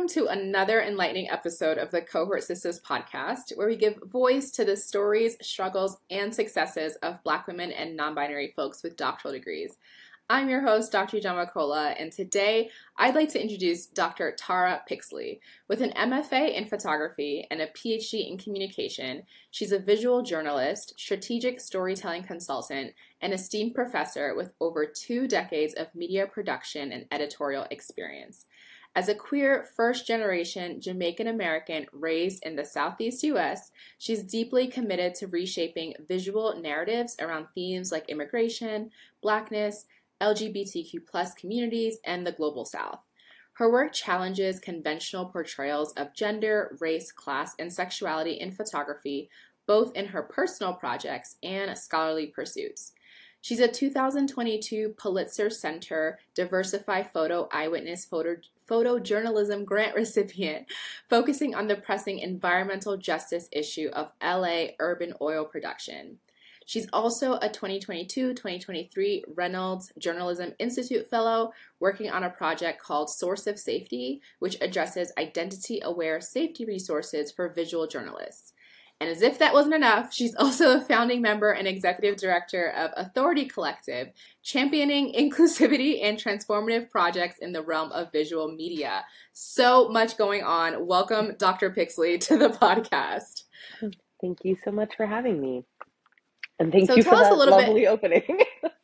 Welcome to another enlightening episode of the Cohort Sisters podcast, where we give voice to the stories, struggles, and successes of Black women and non-binary folks with doctoral degrees. I'm your host, Dr. Ijoma Kola, and today I'd like to introduce Dr. Tara Pixley. With an MFA in photography and a PhD in communication, she's a visual journalist, strategic storytelling consultant, and esteemed professor with over 2 decades of media production and editorial experience. As a queer, first-generation Jamaican American raised in the Southeast U.S., she's deeply committed to reshaping visual narratives around themes like immigration, Blackness, LGBTQ+ communities, and the Global South. Her work challenges conventional portrayals of gender, race, class, and sexuality in photography, both in her personal projects and scholarly pursuits. She's a 2022 Pulitzer Center Diversify Photo Eyewitness Photojournalism Grant recipient, focusing on the pressing environmental justice issue of LA urban oil production. She's also a 2022-2023 Reynolds Journalism Institute Fellow, working on a project called Source of Safety, which addresses identity-aware safety resources for visual journalists. And as if that wasn't enough, she's also a founding member and executive director of Authority Collective, championing inclusivity and transformative projects in the realm of visual media. So much going on. Welcome, Dr. Pixley, to the podcast. Thank you so much for having me. And thank So you tell for us a that little lovely bit. opening.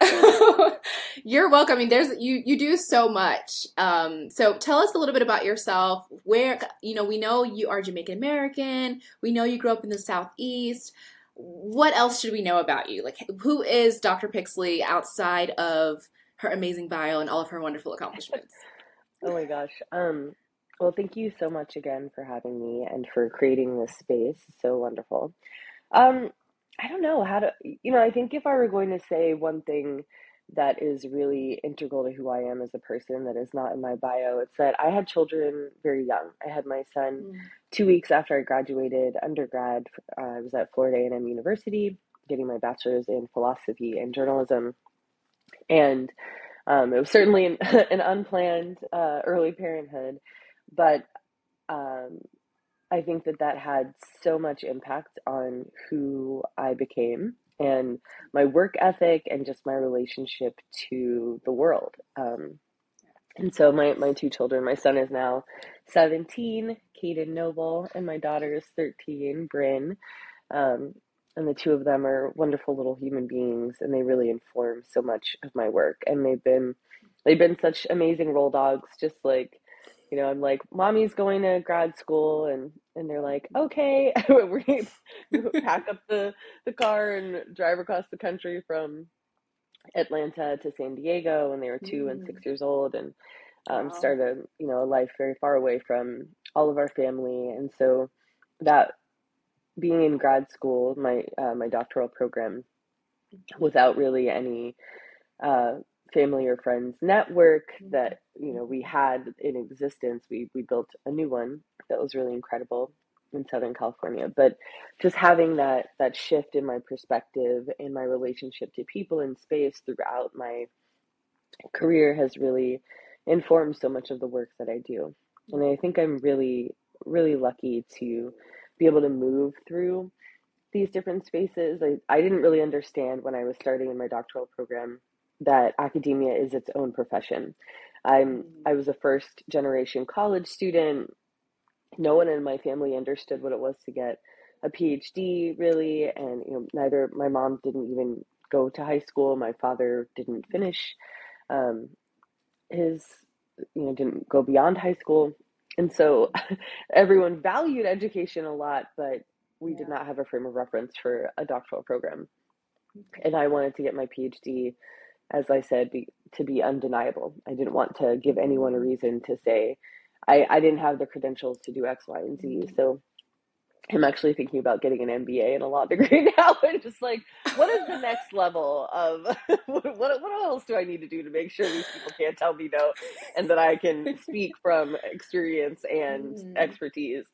You're welcome. I mean, you do so much. So tell us a little bit about yourself. Where, we know you are Jamaican American. We know you grew up in the Southeast. What else should we know about you? Like, who is Dr. Pixley outside of her amazing bio and all of her wonderful accomplishments? Oh my gosh. Well, thank you so much again for having me and for creating this space. It's so wonderful. I don't know how to, I think if I were going to say one thing that is really integral to who I am as a person that is not in my bio, it's that I had children very young. I had my son 2 weeks after I graduated undergrad. I was at Florida A&M University getting my bachelor's in philosophy and journalism. And it was certainly an unplanned early parenthood, but I think that had so much impact on who I became and my work ethic and just my relationship to the world. And so my 2 children, my son is now 17, Caden Noble, and my daughter is 13, Bryn. And the 2 of them are wonderful little human beings, and they really inform so much of my work. And they've been such amazing role dogs, just like, I'm like, mommy's going to grad school, and they're like, okay, we pack up the car and drive across the country from Atlanta to San Diego when they were 2 and 6 years old, and start a life very far away from all of our family. And so that being in grad school, my doctoral program, without really any family or friends network that we had in existence, we built a new one that was really incredible in Southern California. But just having that shift in my perspective and my relationship to people in space throughout my career has really informed so much of the work that I do. And I think I'm really, really lucky to be able to move through these different spaces. I didn't really understand when I was starting in my doctoral program that academia is its own profession. I was a first generation college student. No one in my family understood what it was to get a PhD, really, and neither my mom didn't even go to high school. My father didn't finish his, didn't go beyond high school, and so everyone valued education a lot, but we did not have a frame of reference for a doctoral program. And I wanted to get my PhD, as I said, to be undeniable. I didn't want to give anyone a reason to say I didn't have the credentials to do X, Y, and Z. So I'm actually thinking about getting an MBA and a law degree now, and just like, what is the next level of what else do I need to do to make sure these people can't tell me no, and that I can speak from experience and expertise.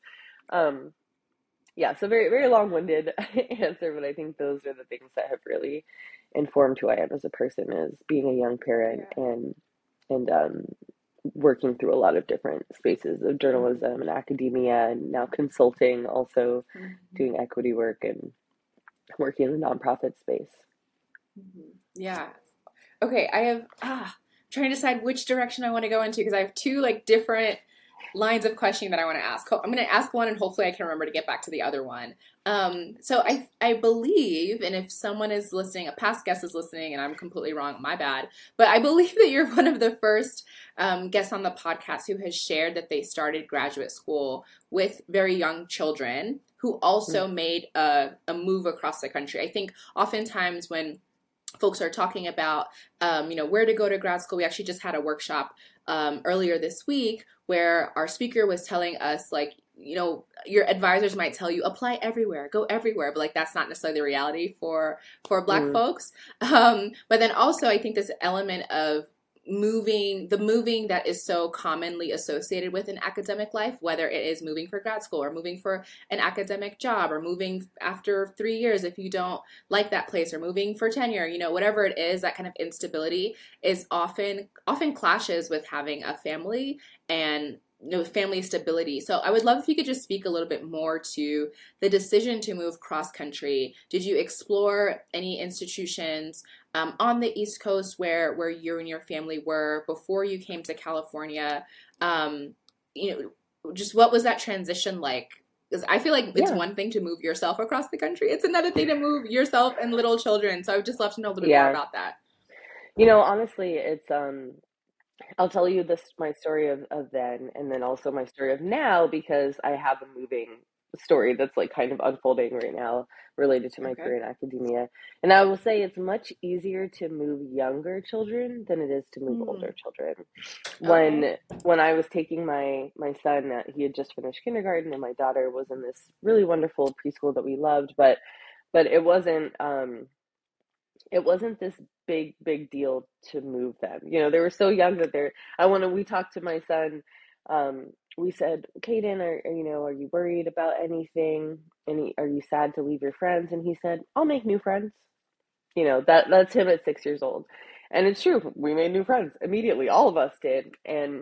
So very, very long-winded answer, but I think those are the things that have really informed who I am as a person, is being a young parent and working through a lot of different spaces of Mhm. journalism and academia, and now consulting, also Mhm. doing equity work and working in the nonprofit space. Mhm. Yeah. Okay, I have trying to decide which direction I want to go into because I have two like different lines of questioning that I want to ask. I'm going to ask one and hopefully I can remember to get back to the other one. So I believe, and if someone is listening, a past guest is listening, and I'm completely wrong, my bad. But I believe that you're one of the first guests on the podcast who has shared that they started graduate school with very young children who also made a move across the country. I think oftentimes when folks are talking about, where to go to grad school. We actually just had a workshop earlier this week where our speaker was telling us, like, your advisors might tell you apply everywhere, go everywhere, but like that's not necessarily the reality for Black Mm, folks. But then also, I think this element of moving that is so commonly associated with an academic life, whether it is moving for grad school or moving for an academic job or moving after 3 years if you don't like that place or moving for tenure, whatever it is, that kind of instability is often clashes with having a family and family stability. So I would love if you could just speak a little bit more to the decision to move cross country. Did you explore any institutions on the East Coast where you and your family were before you came to California? Um, just what was that transition like? Because I feel like it's yeah, one thing to move yourself across the country. It's another thing to move yourself and little children. So I would just love to know a little bit more yeah. about that. Honestly, it's I'll tell you this my story of then, and then also my story of now, because I have a moving story that's like kind of unfolding right now related to my Okay. career in academia. And I will say it's much easier to move younger children than it is to move Hmm. older children. Okay. When I was taking my son, he had just finished kindergarten, and my daughter was in this really wonderful preschool that we loved, but it wasn't this big deal to move them. They were so young that they're I want to we talked to my son. We said, Caden, are you worried about anything? Are you sad to leave your friends? And he said, I'll make new friends. That's him at 6 years old. And it's true, we made new friends immediately. All of us did.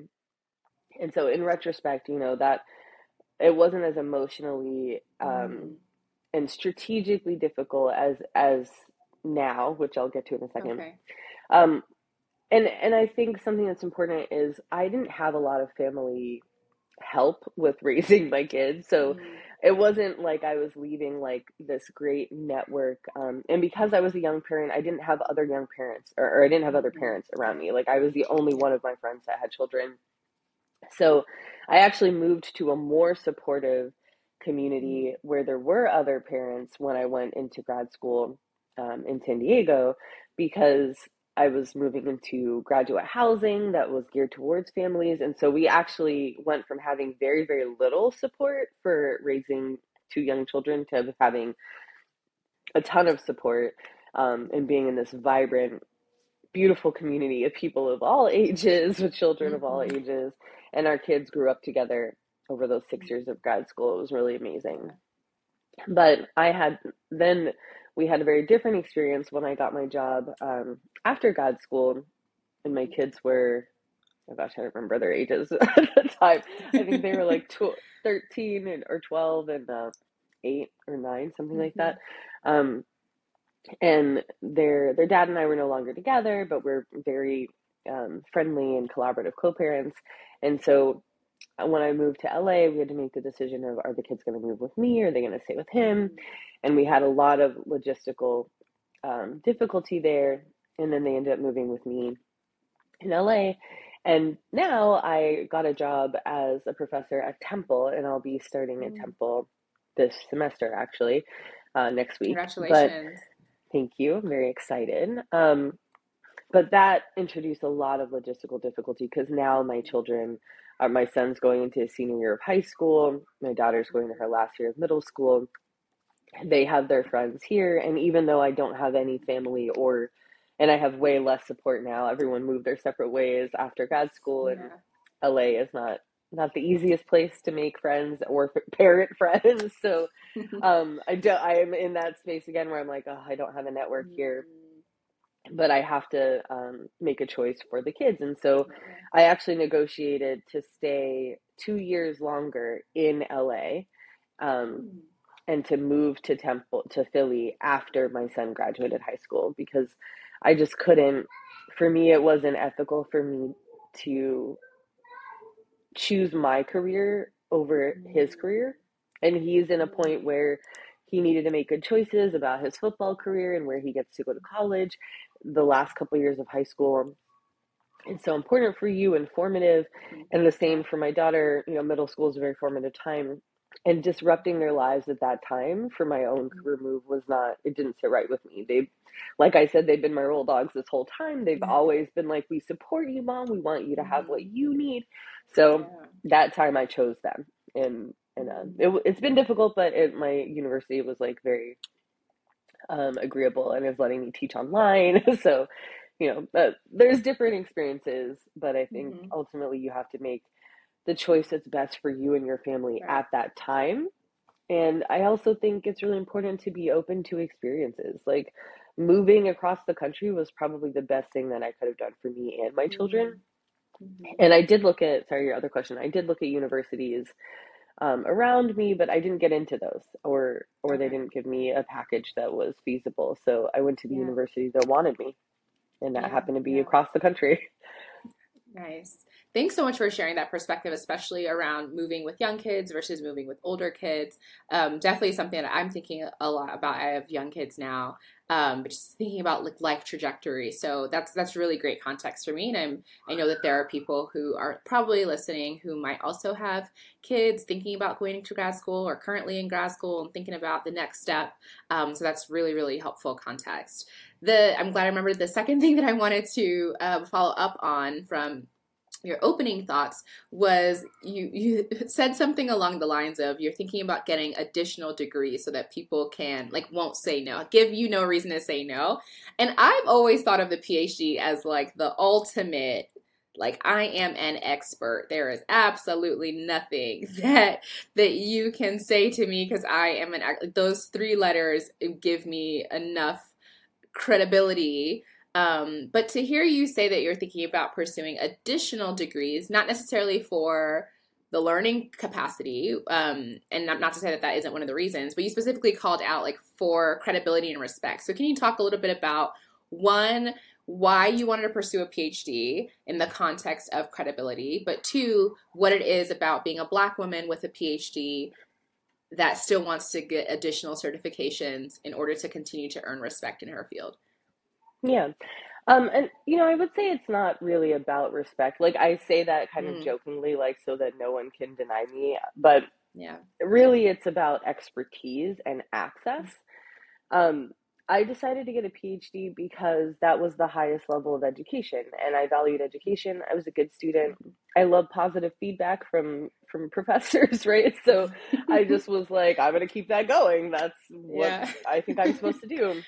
And so in retrospect, that it wasn't as emotionally Mm. and strategically difficult as now, which I'll get to in a second. Okay. Um, and I think something that's important is I didn't have a lot of family help with raising my kids. So Mm. it wasn't like I was leaving like this great network. And because I was a young parent, I didn't have other young parents, or I didn't have other Hmm. parents around me. Like I was the only one of my friends that had children. So I actually moved to a more supportive Mm. community where there were other parents when I went into grad school in San Diego, because I was moving into graduate housing that was geared towards families. And so we actually went from having very, very little support for raising two young children to having a ton of support, and being in this vibrant, beautiful community of people of all ages, with children of all Hmm. ages. And our kids grew up together over those 6 years of grad school. It was really amazing. But then we had a very different experience when I got my job after grad school, and my kids were, oh gosh, I don't remember their ages at the time. I think they were like 13 or 12 and 8 or 9, something like that. Hmm. Um, and their dad and I were no longer together, but we're very friendly and collaborative co-parents. And so when I moved to LA, we had to make the decision of, are the kids going to move with me, or are they going to stay with him? Hmm. And we had a lot of logistical difficulty there. And then they ended up moving with me in LA. And now I got a job as a professor at Temple, and I'll be starting at Hmm. Temple this semester, actually, next week. But Congratulations. thank you. I'm very excited. But that introduced a lot of logistical difficulty, because now my son's going into his senior year of high school. My daughter's going to her last year of middle school. They have their friends here. And even though I don't have any family, and I have way less support now, everyone moved their separate ways after grad school, and Yeah. LA is not the easiest place to make friends or parent friends. So I am in that space again where I'm like, oh, I don't have a network here. but I have to make a choice for the kids. And so Definitely. I actually negotiated to stay 2 years longer in LA, um, Mm. and to move to Philly after my son graduated high school, because I just couldn't, for me, it wasn't ethical for me to choose my career over his Mm. career. And he's in a Yeah. point where he needed to make good choices about his football career and where he gets to go to college. The last couple of years of high school is so important for you and formative. Mhm. And the Yeah. same for my daughter. Middle school is a very formative time. And disrupting their lives at that time for my own Mhm. career move was not, it didn't sit right with me. Like I said, they've been my role dogs this whole time. They've Yeah. always been like, we support you, mom. We want you to have what Mhm. you need. So Yeah. that time I chose them. And Mhm. it's been difficult, but my university was like very agreeable and is letting me teach online. So, there's different experiences, but I think Mhm. ultimately you have to make the choice that's best for you and your family Right. at that time. And I also think it's really important to be open to experiences. Like moving across the country was probably the best thing that I could have done for me and my children. Mhm. Mhm. And I did look at, sorry, your other question, I did look at universities around me, but I didn't get into those, or they Okay. didn't give me a package that was feasible. So I went to the Yeah. university that wanted me, and that Yeah. happened to be Yeah. across the country. Nice. Thanks so much for sharing that perspective, especially around moving with young kids versus moving with older kids. Definitely something that I'm thinking a lot about. I have young kids now, but just thinking about like life trajectory. So that's really great context for me, and I know that there are people who are probably listening who might also have kids thinking about going to grad school or currently in grad school and thinking about the next step. So that's really helpful context. I'm glad I remembered the second thing that I wanted to follow up on from your opening thoughts was you said something along the lines of you're thinking about getting additional degrees so that people can like won't say no, give you no reason to say no. And I've always thought of the PhD as like the ultimate, like I am an expert. There is absolutely nothing that you can say to me because I am those three letters give me enough credibility. But to hear you say that you're thinking about pursuing additional degrees, not necessarily for the learning capacity, and not to say that that isn't one of the reasons, but you specifically called out like for credibility and respect. So can you talk a little bit about one, why you wanted to pursue a PhD in the context of credibility, but two, what it is about being a Black woman with a PhD that still wants to get additional certifications in order to continue to earn respect in her field? Yeah. And I would say it's not really about respect. Like I say that kind of Mm, jokingly, like so that no one can deny me, but yeah. really it's about expertise and access. Um, I decided to get a PhD because that was the highest level of education, and I valued education. I was a good student. I love positive feedback from professors, right? So I just was like, I'm gonna keep that going. That's what Yeah. I think I'm supposed to do.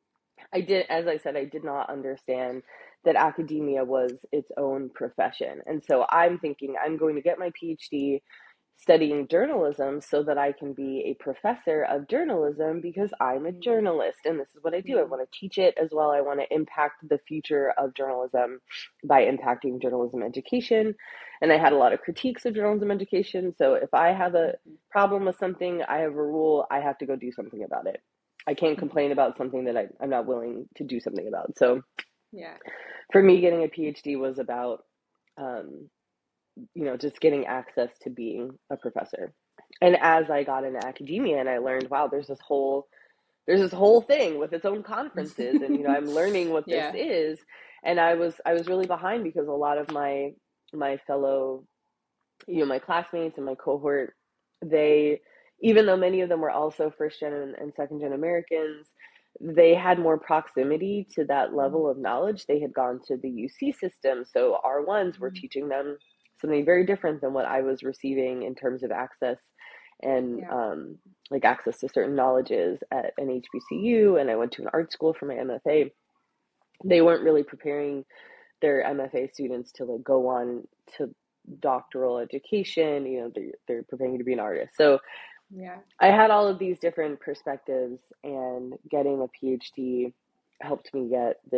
As I said, I did not understand that academia was its own profession. And so I'm thinking I'm going to get my PhD studying journalism so that I can be a professor of journalism because I'm a Mm, journalist and this is what I do. I mm, want to teach it as well. I want to impact the future of journalism by impacting journalism education. And I had a lot of critiques of journalism education. So if I have a mhm, problem with something, I have a rule, I have to go do something about it. I can't mhm. complain about something that I'm not willing to do something about. So Yeah. for me, getting a PhD was about, um, just getting access to being a professor. And as I got into academia and I learned, wow, there's this whole thing with its own conferences, and I'm learning what this Yeah. is. And I was really behind because a lot of my fellow, my classmates and my cohort, they, even though many of them were also first gen and second gen Americans, they had more proximity to that level Mhm, of knowledge. They had gone to the UC system, so R1s were mhm. teaching them something very different than what I was receiving in terms of access and Yeah. like access to certain knowledges at an HBCU. And I went to an art school for my MFA. They weren't really preparing their MFA students to like go on to doctoral education. They're preparing you to be an artist. So Yeah. I had all of these different perspectives, and getting a PhD helped me get this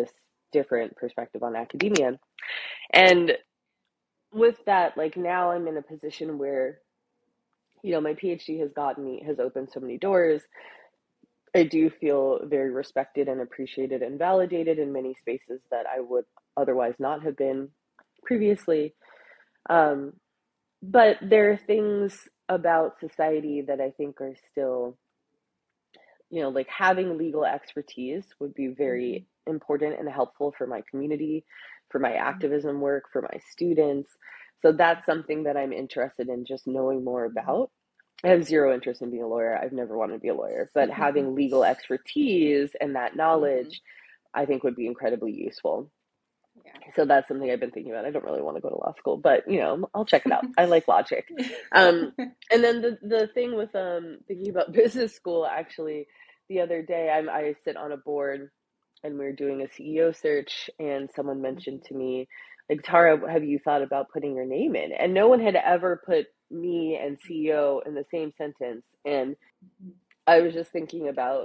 different perspective on academia. And with that, like now I'm in a position where, my PhD has opened so many doors. I do feel very respected and appreciated and validated in many spaces that I would otherwise not have been previously. Um, but there are things about society that I think are still, like having legal expertise would be very important and helpful for my community, for my activism work, for my students. So that's something that I'm interested in just knowing more about. I have zero interest in being a lawyer. I've never wanted to be a lawyer, but having legal expertise and that knowledge, I think would be incredibly useful. Yeah. So that's something I've been thinking about. I don't really want to go to law school, but I'll check it out. I like logic. And then the thing with thinking about business school, actually, the other day I sit on a board and we were doing a CEO search, and someone mentioned to me, like, Tara, have you thought about putting your name in? And no one had ever put me and CEO in the same sentence. And I was just thinking about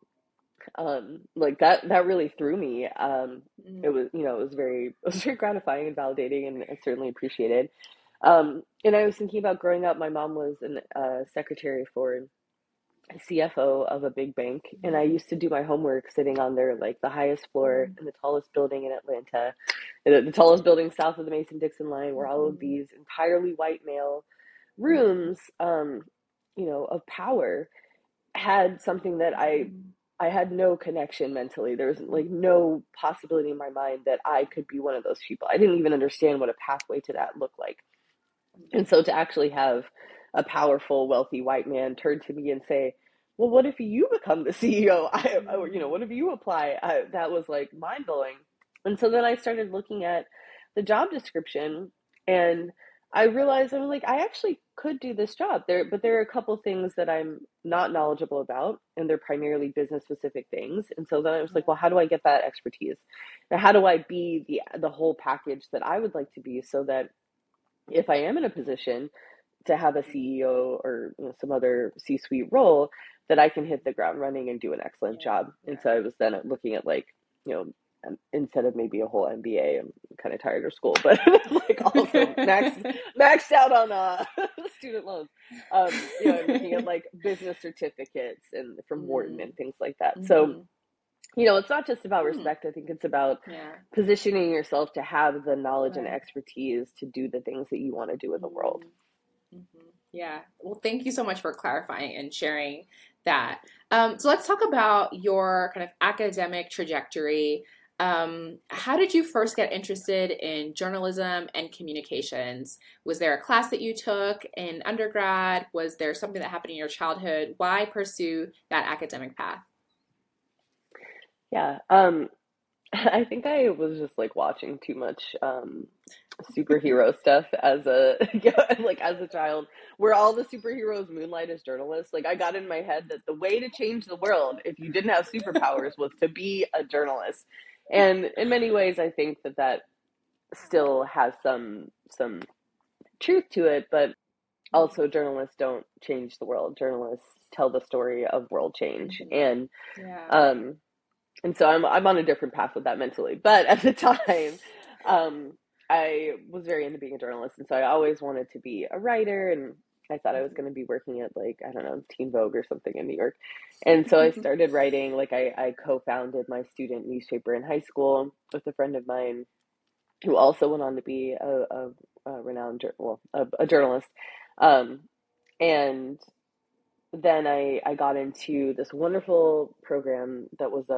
like that really threw me. It was very gratifying and validating, and I certainly appreciated. And I was thinking about growing up. My mom was a secretary for CFO of a big bank, and I used to do my homework sitting on their like the highest floor in the tallest building in Atlanta, the tallest building south of the Mason-Dixon line, where all of these entirely white male rooms, of power had something that I had no connection mentally. There was like no possibility in my mind that I could be one of those people. I didn't even understand what a pathway to that looked like. And so to actually have a powerful, wealthy white man turn to me and say, well, what if you become the CEO? What if you apply? That was like mind blowing. And so then I started looking at the job description, and I realized I'm like, I actually could do this job but there are a couple things that I'm not knowledgeable about, and they're primarily business specific things. And so then I was like, well, how do I get that expertise? Now, how do I be the whole package that I would like to be, so that if I am in a position to have a CEO or some other C-suite role, that I can hit the ground running and do an excellent job. And so I was then looking at like, instead of maybe a whole MBA, I'm kind of tired of school, but like also maxed out on student loans. I'm looking at like business certificates and from Wharton and things like that. So it's not just about respect. I think it's about positioning yourself to have the knowledge and expertise to do the things that you want to do in the world. Yeah. Well, thank you so much for clarifying and sharing that. So let's talk about your kind of academic trajectory. How did you first get interested in journalism and communications? Was there a class that you took in undergrad? Was there something that happened in your childhood? Why pursue that academic path? Yeah. I think I was just like watching too much superhero stuff as a as a child, where all the superheroes moonlight as journalists. Like I got in my head that the way to change the world, if you didn't have superpowers, was to be a journalist. And in many ways, I think that still has some truth to it, but also journalists don't change the world. Journalists tell the story of world change. And and so I'm on a different path with that mentally. But at the time, I was very into being a journalist, and so I always wanted to be a writer, and I thought I was going to be working at like, I don't know, Teen Vogue or something in New York. And so I started writing. Like I co-founded my student newspaper in high school with a friend of mine who also went on to be a renowned, a journalist. And then I got into this wonderful program that was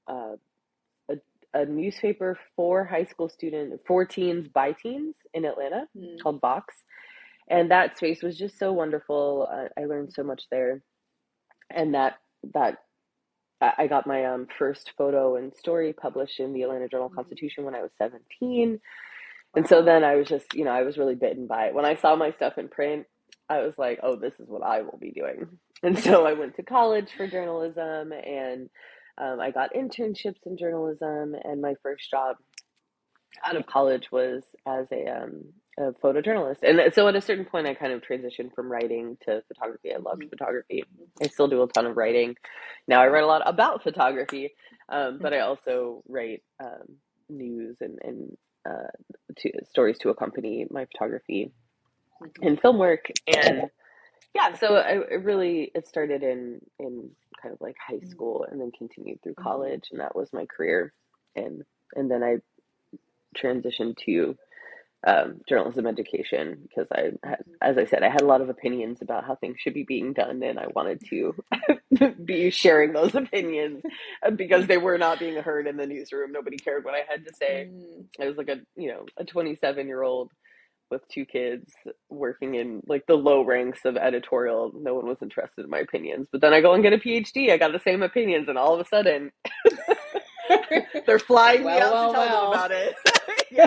a newspaper for high school students, for teens by teens in Atlanta, called Vox. And that space was just so wonderful. I learned so much there. And that I got my first photo and story published in the Atlanta Journal-Constitution when I was 17. And so then I was just, I was really bitten by it. When I saw my stuff in print, I was like, oh, this is what I will be doing. And so I went to college for journalism, and I got internships in journalism. And my first job out of college was as a photojournalist. And so at a certain point, I kind of transitioned from writing to photography. I loved photography. I still do a ton of writing. Now I write a lot about photography, but I also write news and stories to accompany my photography Mhm. and film work. And yeah, so it started in kind of like high school and then continued through Mhm. college, and that was my career. And then I transitioned to journalism education because I had, Mhm. as I said, I had a lot of opinions about how things should be being done, and I wanted to be sharing those opinions because they were not being heard in the newsroom. Nobody cared what I had to say. Mm. I was like a 27-year-old with two kids working in like the low ranks of editorial. No one was interested in my opinions. But then I go and get a PhD. I got the same opinions, and all of a sudden they're flying me Well, out to well, tell them well. about it. Yeah.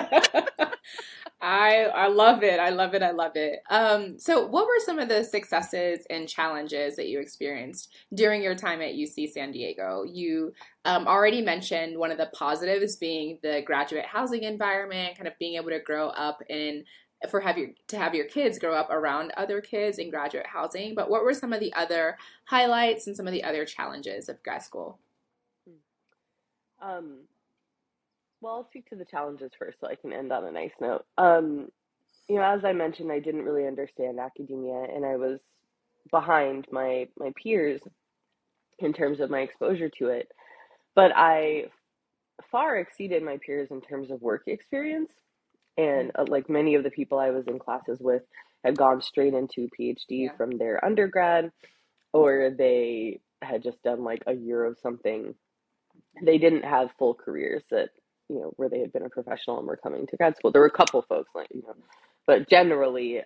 I love it. I love it. I love it. So what were some of the successes and challenges that you experienced during your time at UC San Diego? You already mentioned one of the positives being the graduate housing environment, kind of being able to grow up in to have your kids grow up around other kids in graduate housing. But what were some of the other highlights and some of the other challenges of grad school? Um, well, I'll speak to the challenges first so I can end on a nice note. As I mentioned, I didn't really understand academia and I was behind my peers in terms of my exposure to it, but I far exceeded my peers in terms of work experience. And like many of the people I was in classes with had gone straight into PhD Yeah. from their undergrad, or they had just done like a year of something. They didn't have full careers that, where they had been a professional and were coming to grad school. There were a couple folks like, but generally,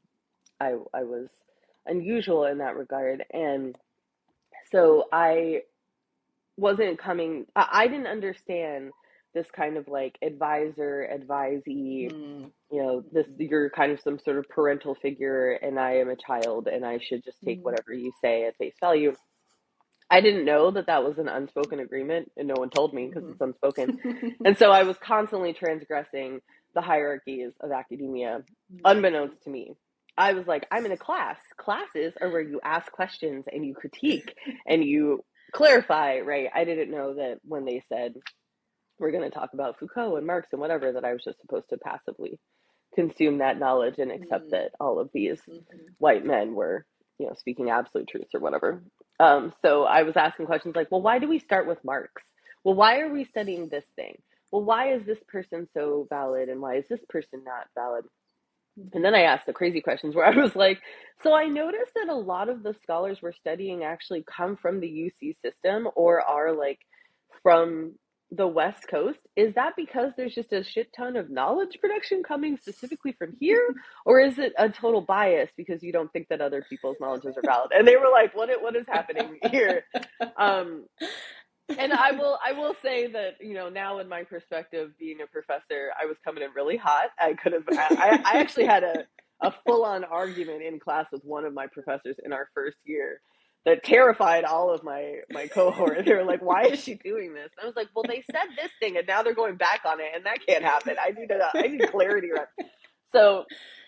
I was unusual in that regard. And so I wasn't coming, I didn't understand this kind of like advisor, advisee, Mm-hmm. this, you're kind of some sort of parental figure and I am a child and I should just take whatever you say at face value. I didn't know that that was an unspoken agreement, and no one told me because it's unspoken. Mm-hmm. And so I was constantly transgressing the hierarchies of academia, unbeknownst to me. I was like, I'm in a class. Classes are where you ask questions and you critique and you clarify, right? I didn't know that when they said, we're going to talk about Foucault and Marx and whatever, that I was just supposed to passively consume that knowledge and accept that all of these Mm-hmm. white men were, speaking absolute truths or whatever. So I was asking questions like, well, why do we start with Marx? Well, why are we studying this thing? Well, why is this person so valid and why is this person not valid? And then I asked the crazy questions where I was like, so I noticed that a lot of the scholars we're studying actually come from the UC system or are like from the West Coast. Is that because there's just a shit ton of knowledge production coming specifically from here? Or is it a total bias because you don't think that other people's knowledges are valid? And they were like, what is happening here? Um, and I will say that, now in my perspective, being a professor, I was coming in really hot. I actually had a full on argument in class with one of my professors in our first year that terrified all of my cohort. They were like, why is she doing this? And I was like, well, they said this thing and now they're going back on it and that can't happen. I need clarity around. So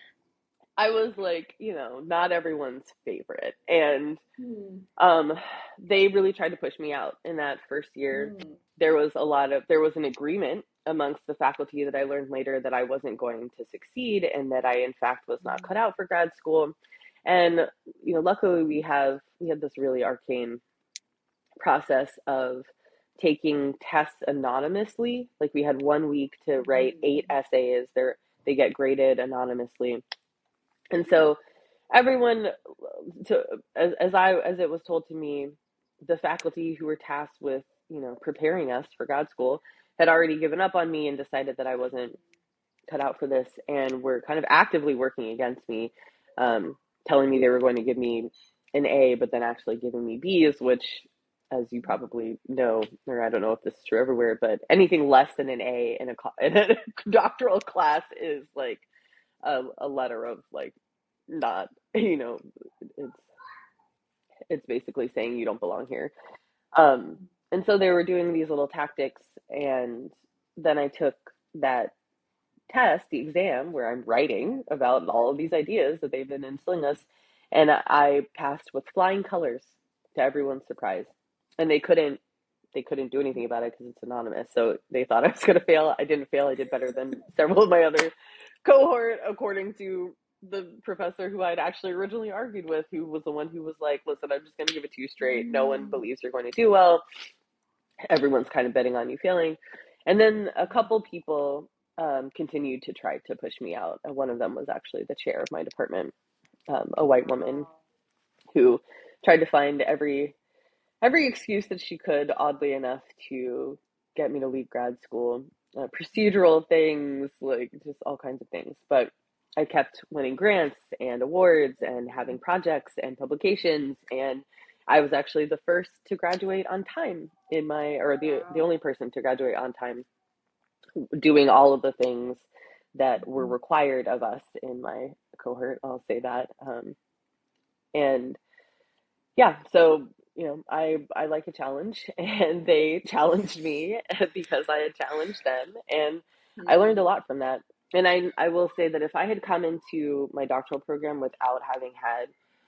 I was like, not everyone's favorite. And Mm, um, they really tried to push me out in that first year. mm, There was an agreement amongst the faculty that I learned later that I wasn't going to succeed and that I, in fact, was not cut out for grad school. And, luckily we had this really arcane process of taking tests anonymously. Like we had 1 week to write 8 essays. They get graded anonymously. And so everyone to as it was told to me, the faculty who were tasked with, preparing us for grad school had already given up on me and decided that I wasn't cut out for this and were kind of actively working against me, telling me they were going to give me an A, but then actually giving me B's, which, as you probably know, or I don't know if this is true everywhere, but anything less than an A in in a doctoral class is like a letter of like not, it's it's basically saying you don't belong here. Um, and so they were doing these little tactics, and then I took that test, the exam, where I'm writing about all of these ideas that they've been instilling us, and I passed with flying colors to everyone's surprise. And they couldn't they couldn't do anything about it because it's anonymous. So they thought I was going to fail. I didn't fail. I did better than several of my other cohort, according to the professor who I'd actually originally argued with, who was the one who was like, listen, I'm just going to give it to you straight. No one believes you're going to do well. Everyone's kind of betting on you failing. And then a couple people continued to try to push me out. And one of them was actually the chair of my department, a white woman who tried to find every excuse that she could, oddly enough, to get me to leave grad school. Procedural things, like just all kinds of things. But I kept winning grants and awards and having projects and publications, and I was actually the first to graduate on time in my, or the only person to graduate on time, doing all of the things that were required of us in my cohort. I'll say that. And yeah, so I like a challenge, and they challenged me because I had challenged them, and I learned a lot from that. And I will say that if I had come into my doctoral program without having had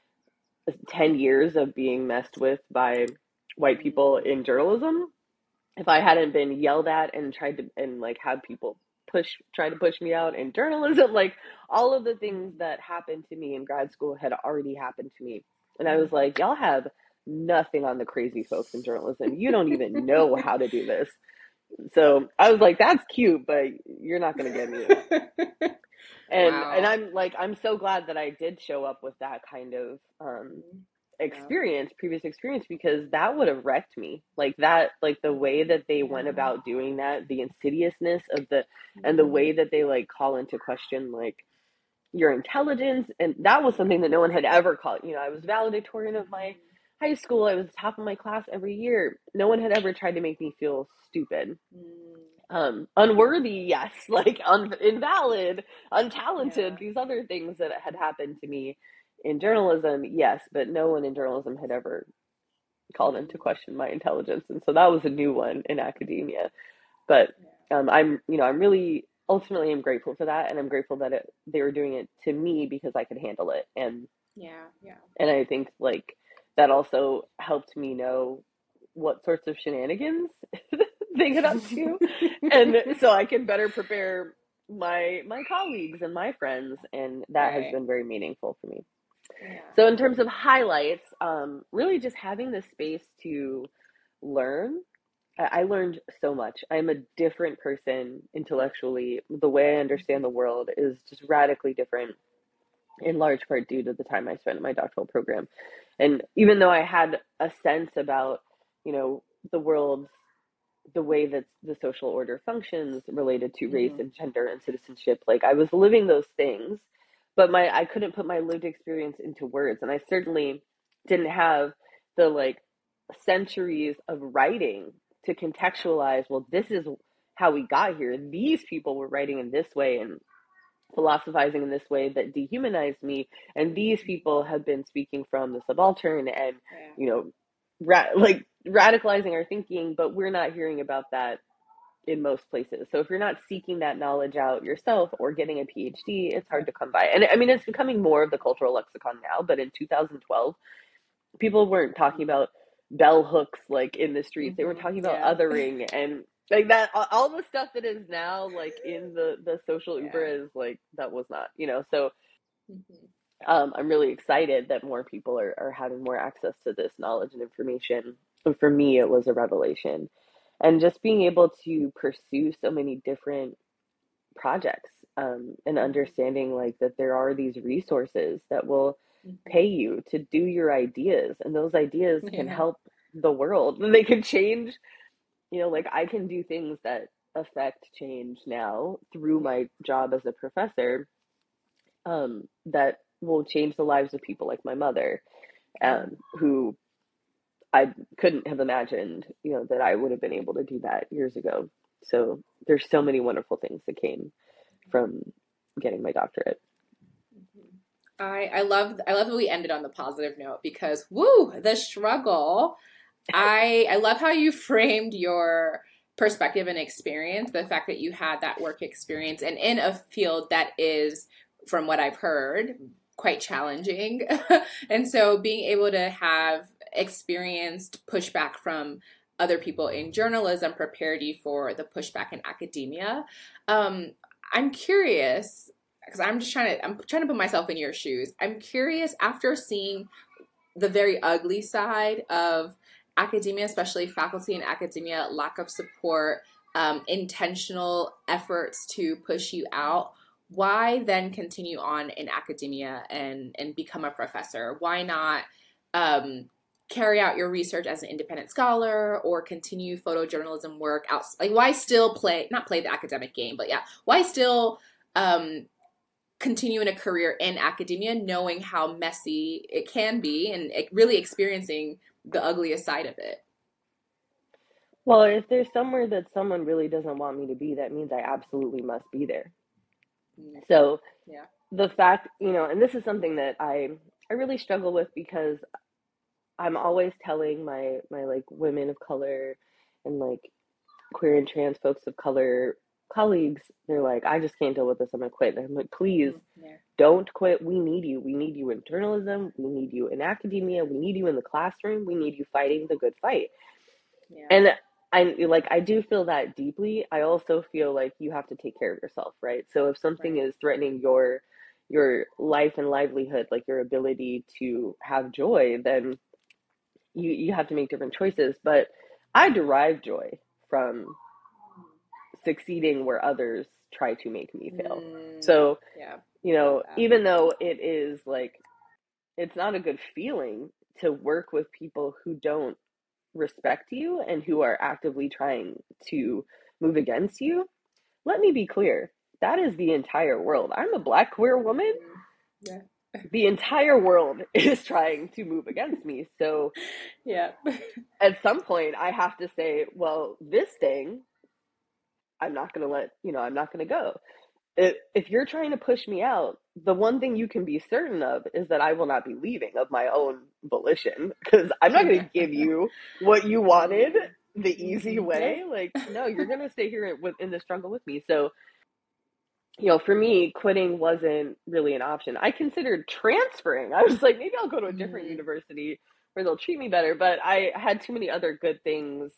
10 years of being messed with by white people in journalism, if I hadn't been yelled at and tried to, and like had people try to push me out in journalism, like all of the things that happened to me in grad school had already happened to me. And I was like, y'all have nothing on the crazy folks in journalism. You don't even know how to do this. So I was like, that's cute, but you're not going to get me. And Wow. and I'm like, I'm so glad that I did show up with that kind of previous experience, because that would have wrecked me. Like that, like the way that they went about doing that, the insidiousness of and the way that they like call into question like your intelligence. And that was something that no one had ever called. I was valedictorian of my high school. I was top of my class every year. No one had ever tried to make me feel stupid. Unworthy, yes, like invalid, untalented, these other things that had happened to me in journalism, yes, but no one in journalism had ever called into question my intelligence. And so that was a new one in academia. But I'm really ultimately I'm grateful for that, and I'm grateful that they were doing it to me because I could handle it. And and I think like that also helped me know what sorts of shenanigans they get up to, and so I can better prepare my colleagues and my friends, and that has been very meaningful for me. So in terms of highlights, really just having the space to learn. I learned so much. I'm a different person intellectually. The way I understand the world is just radically different, in large part due to the time I spent in my doctoral program. And even though I had a sense about, the world, the way that the social order functions related to race and gender and citizenship, like I was living those things, but I couldn't put my lived experience into words. And I certainly didn't have the like centuries of writing to contextualize, well, this is how we got here. These people were writing in this way and philosophizing in this way that dehumanized me, and these people have been speaking from the subaltern and radicalizing our thinking, but we're not hearing about that in most places. So if you're not seeking that knowledge out yourself or getting a PhD, it's hard to come by. And I mean, it's becoming more of the cultural lexicon now, but in 2012 people weren't talking about bell hooks like in the streets. They were talking about othering and like that, all the stuff that is now like in the social Uber is like, that was not, so I'm really excited that more people are having more access to this knowledge and information. And for me, it was a revelation. And just being able to pursue so many different projects, and understanding like that there are these resources that will pay you to do your ideas, and those ideas can help the world. They can change, like I can do things that affect change now through my job as a professor, that will change the lives of people like my mother, who I couldn't have imagined, that I would have been able to do that years ago. So there's so many wonderful things that came from getting my doctorate. I love that we ended on the positive note, because woo, the struggle. I love how you framed your perspective and experience, the fact that you had that work experience and in a field that is, from what I've heard, quite challenging. And so being able to have experienced pushback from other people in journalism prepared you for the pushback in academia. I'm curious, because I'm trying to put myself in your shoes. I'm curious, after seeing the very ugly side of academia, especially faculty and academia, lack of support, intentional efforts to push you out, why then continue on in academia and become a professor? Why not carry out your research as an independent scholar or continue photojournalism work out? Like, why still not play the academic game, but yeah, why still continue in a career in academia, knowing how messy it can be and really experiencing the ugliest side of it? Well, if there's somewhere that someone really doesn't want me to be, that means I absolutely must be there. So Yeah. the fact, and this is something that I really struggle with, because I'm always telling my like women of color and like queer and trans folks of color colleagues, they're like, I just can't deal with this, I'm gonna quit. And I'm like, please don't quit. We need you. We need you in journalism. We need you in academia. We need you in the classroom. We need you fighting the good fight. Yeah. And I do feel that deeply. I also feel like you have to take care of yourself, right? So if something is threatening your life and livelihood, like your ability to have joy, then you have to make different choices. But I derive joy from succeeding where others try to make me fail. So, even though it is like, it's not a good feeling to work with people who don't respect you and who are actively trying to move against you, let me be clear. That is the entire world. I'm a Black queer woman. Yeah. The entire world is trying to move against me. So yeah, at some point I have to say, well, this thing, I'm not going to I'm not going to go. If you're trying to push me out, the one thing you can be certain of is that I will not be leaving of my own volition, because I'm not going to give you what you wanted the easy way. Like, no, you're going to stay here in the struggle with me. So, for me, quitting wasn't really an option. I considered transferring. I was like, maybe I'll go to a different university where they'll treat me better. But I had too many other good things.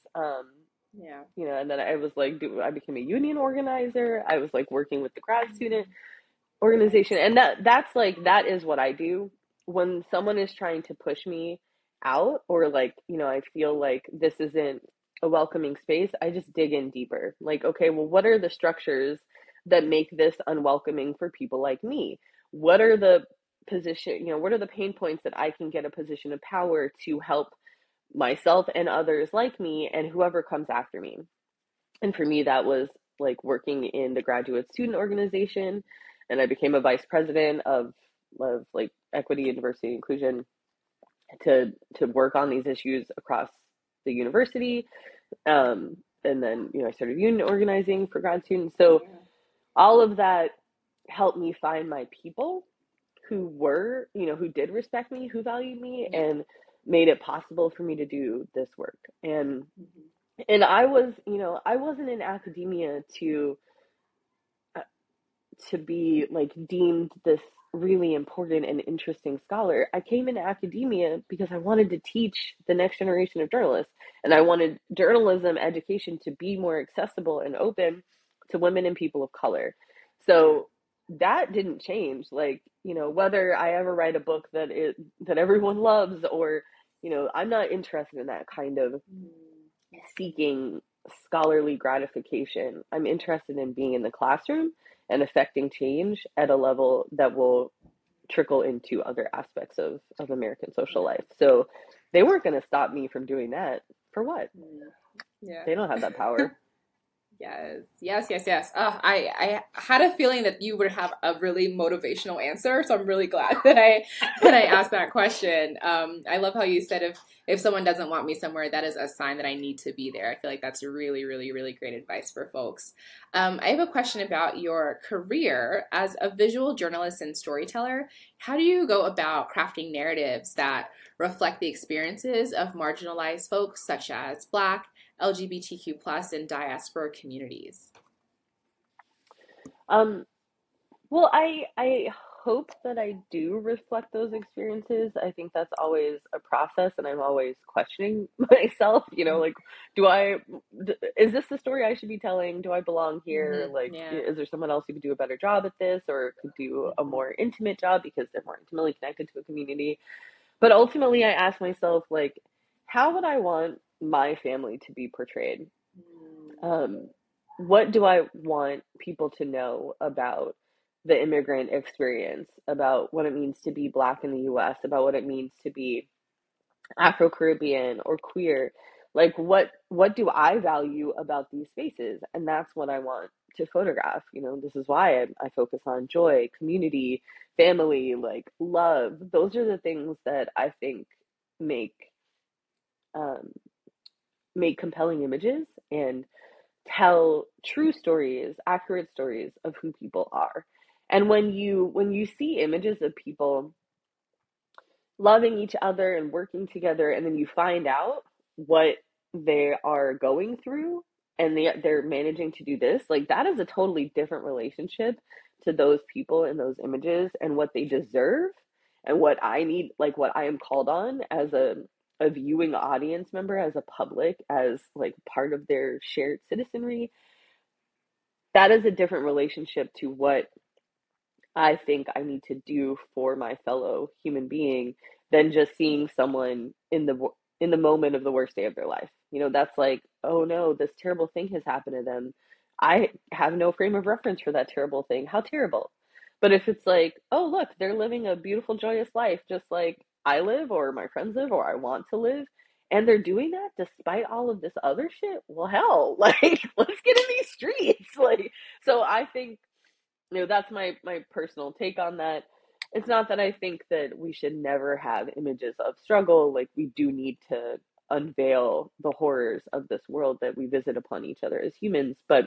And then I was like, I became a union organizer. I was like working with the grad student organization. And that is what I do when someone is trying to push me out, or like, I feel like this isn't a welcoming space. I just dig in deeper. Like, okay, well, what are the structures that make this unwelcoming for people like me? What are the what are the pain points that I can get a position of power to help myself and others like me and whoever comes after me? And for me, that was like working in the graduate student organization, and I became a vice president of like equity, diversity, inclusion, to work on these issues across the university. And then, I started union organizing for grad students. So all of that helped me find my people who were, who did respect me, who valued me, and made it possible for me to do this work. And I was, I wasn't in academia to be like deemed this really important and interesting scholar. I came into academia because I wanted to teach the next generation of journalists, and I wanted journalism education to be more accessible and open to women and people of color. So that didn't change. Like, whether I ever write a book that everyone loves, or, I'm not interested in that kind of seeking scholarly gratification. I'm interested in being in the classroom and affecting change at a level that will trickle into other aspects of American social life. So they weren't going to stop me from doing that. For what? Yeah. They don't have that power. Yes. I had a feeling that you would have a really motivational answer, so I'm really glad that I asked that question. I love how you said if someone doesn't want me somewhere, that is a sign that I need to be there. I feel like that's really, really, really great advice for folks. I have a question about your career as a visual journalist and storyteller. How do you go about crafting narratives that reflect the experiences of marginalized folks such as Black, LGBTQ plus, and diaspora communities? Well, I hope that I do reflect those experiences. I think that's always a process, and I'm always questioning myself, like, do I, is this the story I should be telling? Do I belong here? Like, Yeah. is there someone else who could do a better job at this, or could do a more intimate job because they're more intimately connected to a community? But ultimately, I ask myself, like, how would I want my family to be portrayed? Um, what do I want people to know about the immigrant experience, about what it means to be Black in the US, about what it means to be Afro-Caribbean or queer? Like, what do I value about these spaces? And that's what I want to photograph. This is why I focus on joy, community, family, like love. Those are the things that I think make um, make compelling images and tell true stories, accurate stories of who people are. And when you see images of people loving each other and working together, and then you find out what they are going through, and they're managing to do this, like, that is a totally different relationship to those people in those images and what they deserve, and what I need, like what I am called on as a viewing audience member, as a public, as like part of their shared citizenry. That is a different relationship to what I think I need to do for my fellow human being than just seeing someone in the moment of the worst day of their life. That's like, oh no, this terrible thing has happened to them. I have no frame of reference for that terrible thing. How terrible. But if it's like, oh look, they're living a beautiful, joyous life just like I live or my friends live or I want to live, and they're doing that despite all of this other shit, well hell, like, let's get in these streets. Like, so I think, that's my personal take on that. It's not that I think that we should never have images of struggle. Like, we do need to unveil the horrors of this world that we visit upon each other as humans, but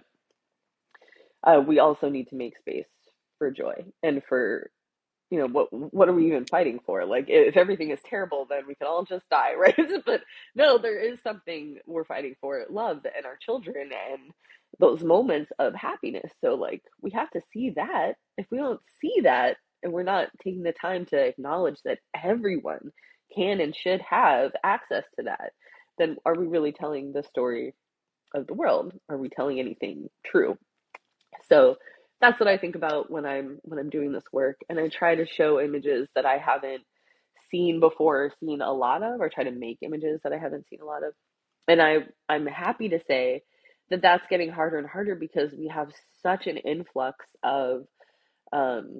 we also need to make space for joy and for, what are we even fighting for? Like, if everything is terrible, then we can all just die, right? But no, there is something we're fighting for: love and our children and those moments of happiness. So, like, we have to see that. If we don't see that, and we're not taking the time to acknowledge that everyone can and should have access to that, then are we really telling the story of the world? Are we telling anything true? So that's what I think about when I'm doing this work, and I try to show images that I haven't seen before, or seen a lot of, or try to make images that I haven't seen a lot of. And I'm happy to say that that's getting harder and harder because we have such an influx of um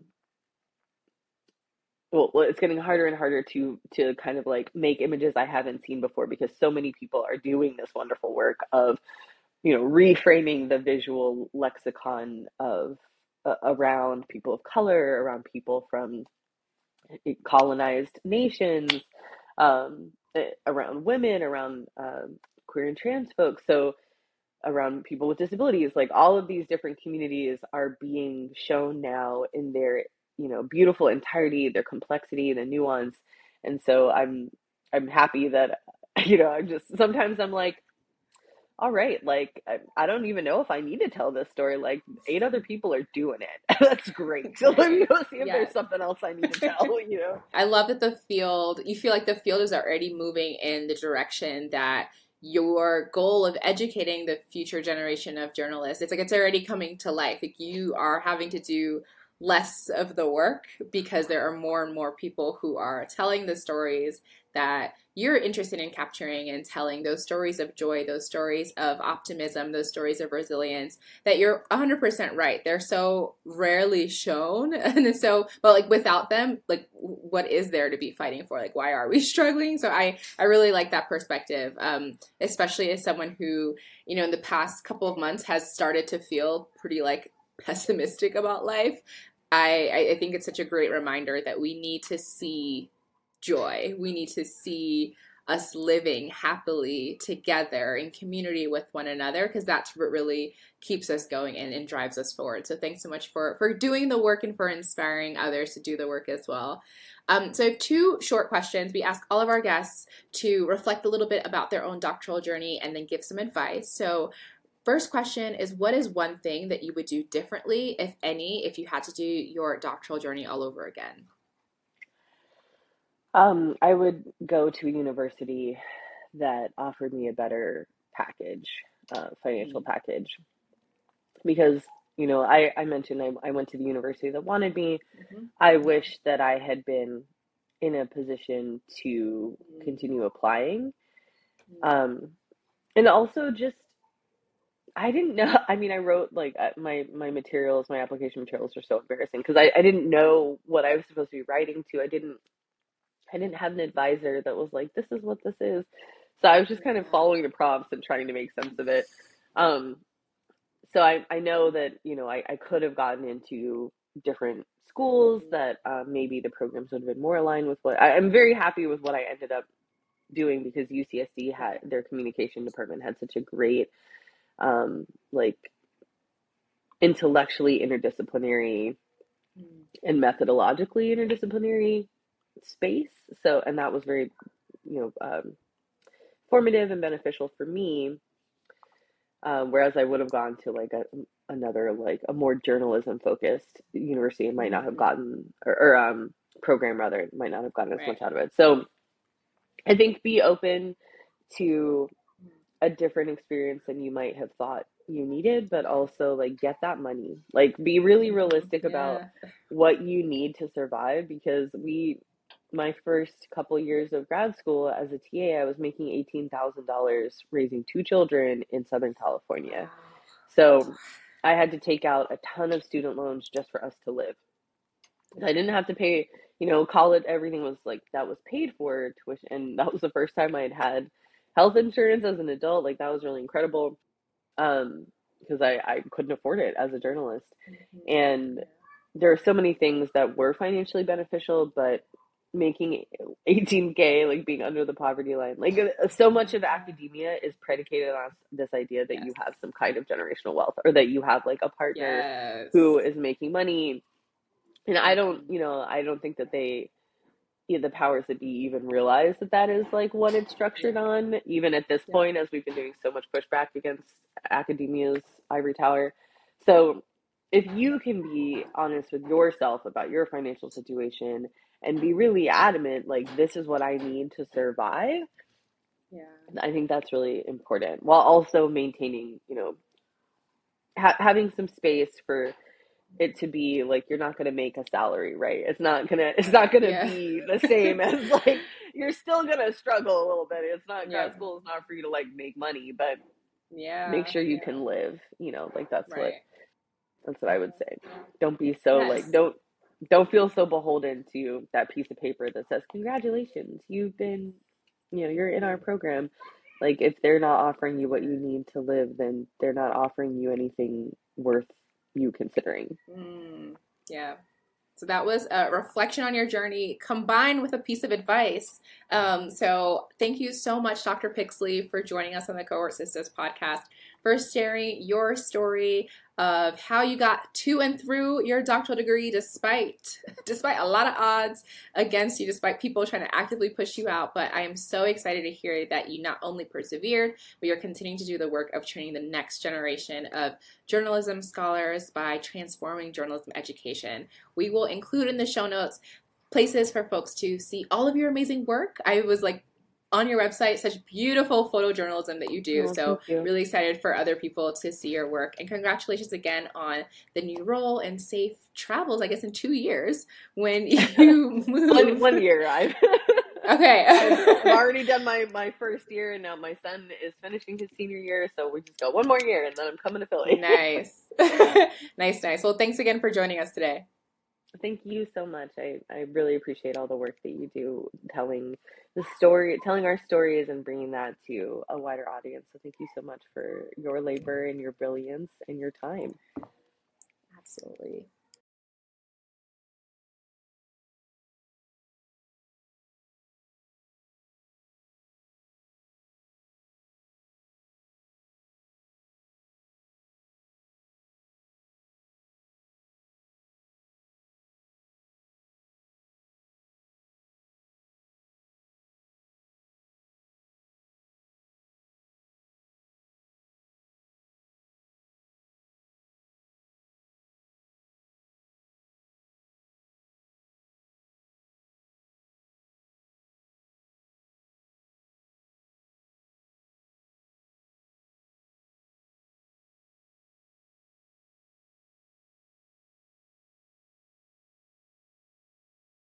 well, it's getting harder and harder to kind of like make images I haven't seen before, because so many people are doing this wonderful work of reframing the visual lexicon of around people of color, around people from colonized nations, around women, around queer and trans folks, so around people with disabilities. Like, all of these different communities are being shown now in their beautiful entirety, their complexity, the nuance. And so I'm happy that I'm just, sometimes I'm like, all right, like, I don't even know if I need to tell this story. Like, 8 other people are doing it. That's great. So let me go see if there's something else I need to tell. I love that you feel like the field is already moving in the direction that your goal of educating the future generation of journalists, it's like it's already coming to life. Like, you are having to do less of the work because there are more and more people who are telling the stories that you're interested in capturing, and telling those stories of joy, those stories of optimism, those stories of resilience, that you're 100% right. They're so rarely shown. And so, but like, without them, like, what is there to be fighting for? Like, why are we struggling? So I really like that perspective, especially as someone who, in the past couple of months has started to feel pretty like pessimistic about life. I think it's such a great reminder that we need to see joy. We need to see us living happily together in community with one another, because that's what really keeps us going and drives us forward. So thanks so much for doing the work and for inspiring others to do the work as well. So I have 2 short questions. We ask all of our guests to reflect a little bit about their own doctoral journey and then give some advice. So first question is, what is one thing that you would do differently, if any, if you had to do your doctoral journey all over again? I would go to a university that offered me a better package, financial Mm, package, because, I mentioned I went to the university that wanted me. mhm. I Yeah. wish that I had been in a position to Mm, continue applying. mm, Um, and also just, I didn't know. I mean, I wrote like my materials, my application materials were so embarrassing because I didn't know what I was supposed to be writing to. I didn't have an advisor that was like, this is what this is. So I was just kind of yeah. following the prompts and trying to make sense of it. Um, so I know that, I could have gotten into different schools Mm, that maybe the programs would have been more aligned with I'm very happy with what I ended up doing because UCSD had their communication department had such a great, like intellectually interdisciplinary mm, and methodologically interdisciplinary space. So, and that was very, formative and beneficial for me. Whereas I would have gone to like another, like a more journalism focused university and might not have mhm. gotten, or program rather, might not have gotten as Right. much out of it. So I think be open to Mm, a different experience than you might have thought you needed, but also like get that money. Like be really mhm. realistic about Yeah. what you need to survive because my first couple years of grad school as a TA, I was making $18,000 raising two children in Southern California. Wow. So I had to take out a ton of student loans just for us to live. I didn't have to pay, college, everything was like that was paid for tuition. And that was the first time I had had health insurance as an adult. Like that was really incredible. Because I couldn't afford it as a journalist. Mhm. And Yeah. there are so many things that were financially beneficial, but making 18K, like being under the poverty line, like so much of Yeah. academia is predicated on this idea that you Yes. have some kind of generational wealth or that you have like a partner who Yes. is making money. And Mhm. I don't think that the powers that be even realize that that is like what it's Yeah. structured on, even at this Yeah. point, as we've been doing so much pushback against academia's ivory tower. So if you can be honest with yourself about your financial situation and be really adamant, like, this is what I need to survive, Yeah. I think that's really important while also maintaining, having some space for it to be like you're not going to make a salary, right? It's not going to Yeah. be the same as like you're still going to struggle a little bit. It's not grad Yep. school is not for you to like make money, but make Yeah. sure you Yeah. can live, like Right. that's what I would Mhm. say. Don't be so like Yes. don't feel so beholden to that piece of paper that says congratulations, you've been, you're in our Mhm. program. Like if they're not offering you what you need to live, then they're not offering you anything worth you considering. Mm. Yeah. So that was a reflection on your journey combined with a piece of advice. So thank you so much, Dr. Pixley, for joining us on the Cohort Sisters podcast, for sharing your story of how you got to and through your doctoral degree despite a lot of odds against you, despite people trying to actively push you out. But I am so excited to hear that you not only persevered, but you're continuing to do the work of training the next generation of journalism scholars by transforming journalism education. We will include in the show notes places for folks to see all of your amazing work. I was like on your website, such beautiful photojournalism that you do. Oh, So thank you. really excited for other people to see your work. And congratulations again on the new role and safe travels, I guess in 2 years when you one move. one year I've Okay. already done my first year and now my son is finishing his senior year, so we just got one more year and then I'm coming to Philly. Nice. Nice, nice. Well, thanks again for joining us today. Thank you so much. I really appreciate all the work that you do telling our stories and bringing that to a wider audience. So thank you so much for your labor and your brilliance and your time. Absolutely.